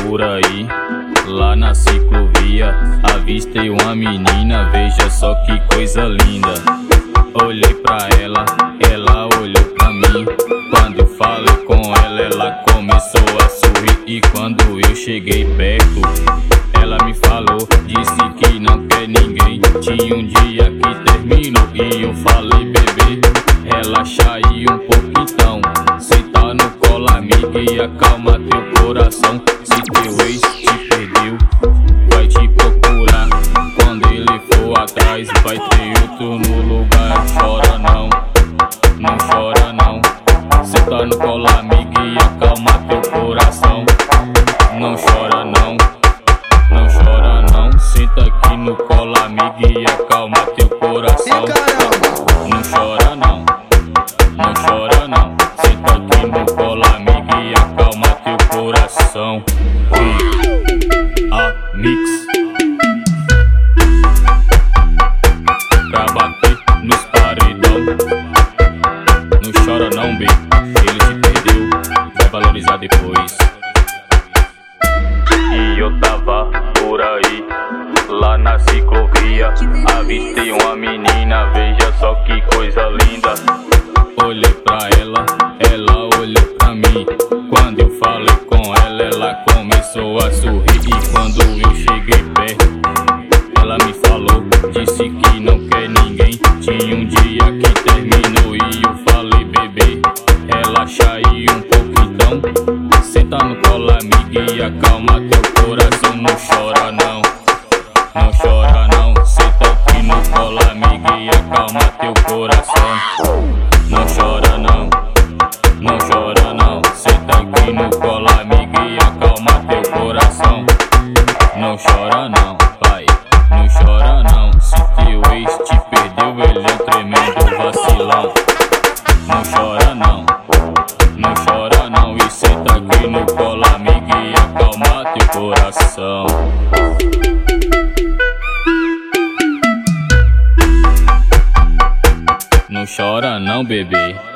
por aí, lá na ciclovia, avistei uma menina, veja só que coisa linda. Olhei pra ela, ela olhou pra mim. Quando eu falei com ela, ela começou a sorrir. E quando eu cheguei perto, ela me falou, disse que não quer ninguém. Tinha um dia que terminou e eu falei, bebê, relaxa aí um pouco então. Senta no colo, amiga, e acalma teu coração. Se teu ex te perdeu, vai te procurar. Quando ele for atrás, vai ter outro no lugar. Chora não, não chora não. Senta no colo, amiga, e acalma teu coração. Não chora não, não chora não. Senta aqui no colo, amiga, e acalma teu coração. Não chora não, não chora não. Senta aqui no colo, amiga, e acalma teu coração. A mix pra bater nos paredão. Não chora não, baby, ele te perdeu, vai valorizar depois. E eu tava por aí, lá na ciclovia, avistei uma menina, veja só que coisa linda. Olhei pra ela, ela olhou pra mim. Quando eu falei com ela, ela começou a sorrir. E quando eu cheguei perto, ela me falou, disse que não quer ninguém. Tinha um dia que terminou e eu falei, bebê, relaxa aí um pouco então. Senta no colo, amiga, e acalma teu coração. Não chora não, não chora não. Senta aqui no colo, amiga, e acalma teu coração. Não chora não, não chora não. Senta aqui no colo, amiga, e acalma teu coração. Não chora não, pai, não chora não. Se teu ex te perdeu, ele é um tremendo vacilão. Não chora não, não chora não. E senta aqui no colo, amiga, e acalma teu coração. Não chora não, bebê.